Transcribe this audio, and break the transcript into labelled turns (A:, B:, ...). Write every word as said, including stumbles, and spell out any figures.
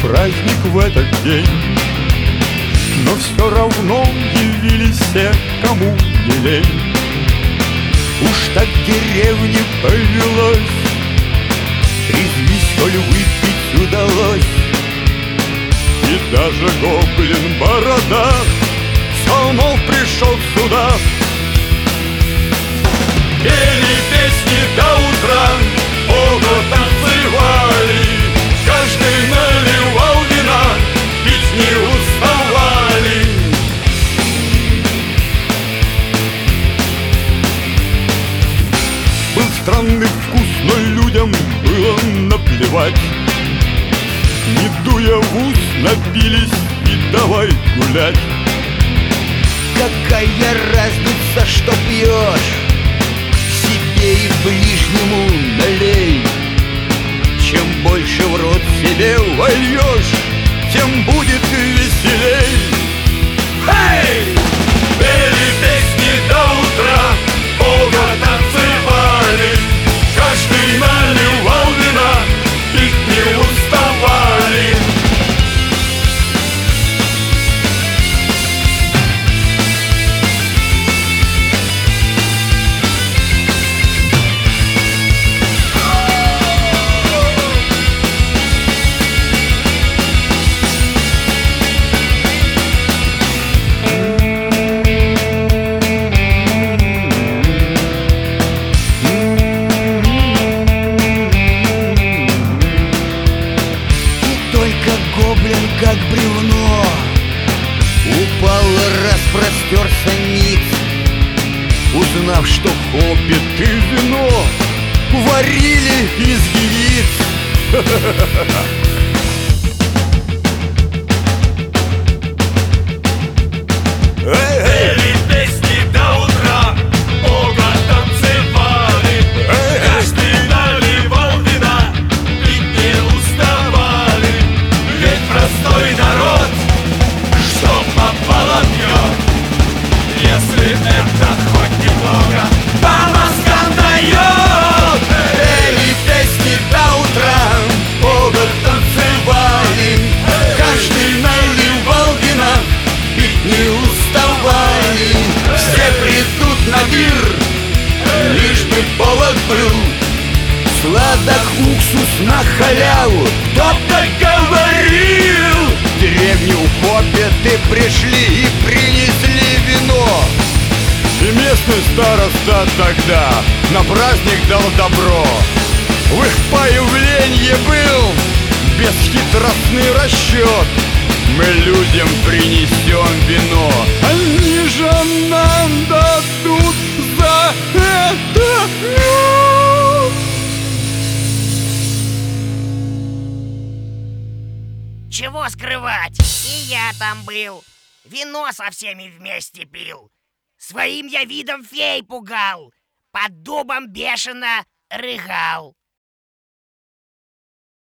A: праздник в этот день. Но все равно явились все, кому не лень. Уж так в деревне повелось, трезвись, коль выпить удалось. И даже гоблин Борода все вновь пришел сюда. Пели песни до утра, Бога танцевали, каждый наливал вина, пить не уставали. Был странный вкус, но людям было наплевать. Не дуя в ус, напились и давай гулять.
B: Какая разница, что пьешь? Себе и ближнему налей. Чем больше в рот себе вольешь, тем будет веселей. Эй!
A: Пели песни до утра, Бога танцевали, каждый наливал вина, пить не уставали.
B: Гоблин, как бревно, упал и распростерся ниц, узнав, что хоббиты вино варили из яиц.
A: Пели песни до утра, Бога танцевали, каждый наливал вина, пить не уставали. Ведь простой народ, что попало пьет, если это хоть немного по мозгам дает.
B: Пели песни до утра, Бога танцевали, каждый наливал вина, пить не уставали. Все придут на пир, лишь бы повод был, сладок уксус на халяву, кто-то говорил. В деревню хоббиты пришли и принесли вино.
A: И местный староста тогда на праздник дал добро.
B: В их появлении был бесхитростный расчет.
A: Мы людям принесем вино,
B: Они же нам дадут за это мед.
C: Чего скрывать? И я там был. Вино со всеми вместе пил. Своим я видом фей пугал. Под дубом бешено рыгал.